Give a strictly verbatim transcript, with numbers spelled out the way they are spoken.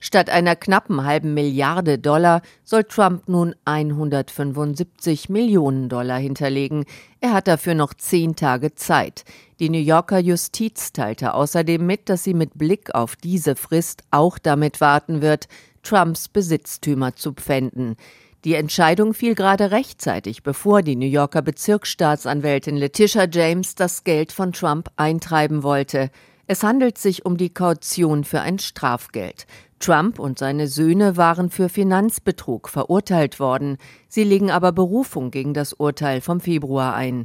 Statt einer knappen halben Milliarde Dollar soll Trump nun hundertfünfundsiebzig Millionen Dollar hinterlegen. Er hat dafür noch zehn Tage Zeit. Die New Yorker Justiz teilte außerdem mit, dass sie mit Blick auf diese Frist auch damit warten wird, Trumps Besitztümer zu pfänden. Die Entscheidung fiel gerade rechtzeitig, bevor die New Yorker Bezirksstaatsanwältin Letitia James das Geld von Trump eintreiben wollte. Es handelt sich um die Kaution für ein Strafgeld. Trump und seine Söhne waren für Finanzbetrug verurteilt worden. Sie legen aber Berufung gegen das Urteil vom Februar ein.